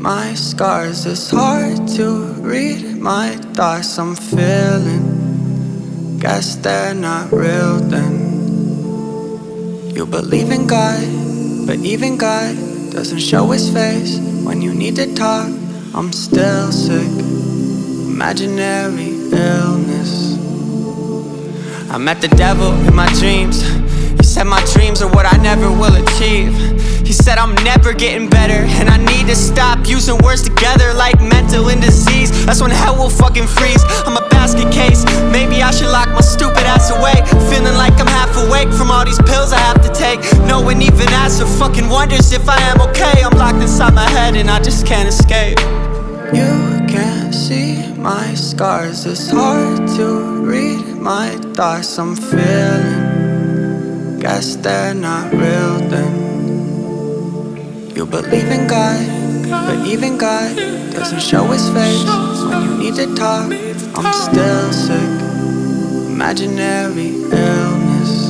my scars. It's hard to read my thoughts. I'm feeling, guess they're not real then. You believe in God, but even God doesn't show his face when you need to talk. I'm still sick, imaginary illness. I met the devil in my dreams. He said my dreams are what I never will achieve. He said I'm never getting better, and I need to stop using words together like mental and disease. That's when hell will fucking freeze. I'm a basket case, maybe I should lock my stupid ass away. Feeling like I'm half awake from all these pills I have to take. No one even asks or fucking wonders if I am okay. I'm locked inside my head and I just can't escape. You can't see my scars. It's hard to read my thoughts. I'm feeling, guess they're not real then. You believe in God, but even God doesn't show his face when you need to talk. I'm still sick, imaginary illness.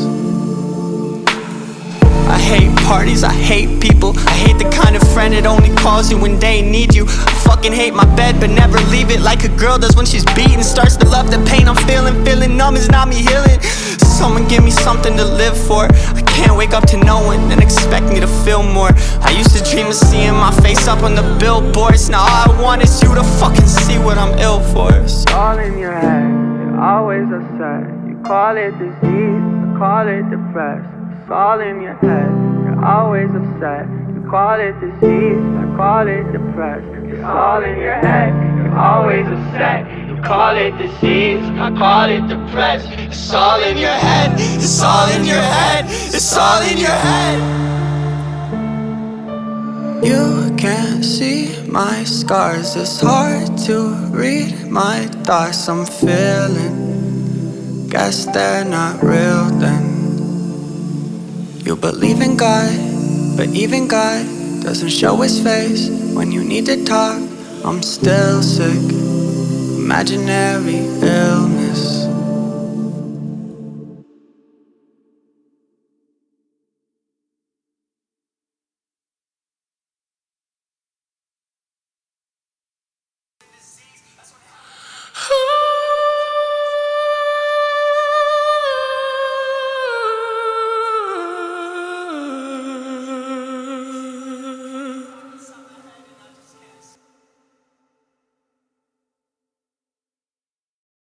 I hate parties, I hate people. I hate the kind of friend that only calls you when they need you. I fucking hate my bed but never leave it, like a girl does when she's beaten. Starts to love the pain I'm feeling. Feeling numb is not me healing. Someone give me something to live for. I can't wake up to no one and expect me to feel more. I used to dream of seeing my face up on the billboards. Now all I want is you to fucking see what I'm ill for. It's all in your head, you're always upset. You call it disease, I call it depressed. It's all in your head, you're always upset. You call it disease, I call it depressed. It's all in your head, you're always upset. You call it disease, I call it depressed. It's all in your head, it's all in your head, it's all in your head. You can't see my scars. It's hard to read my thoughts. I'm feeling, guess they're not real then. You believe in God, but even God doesn't show his face when you need to talk. I'm still sick, imaginary illness.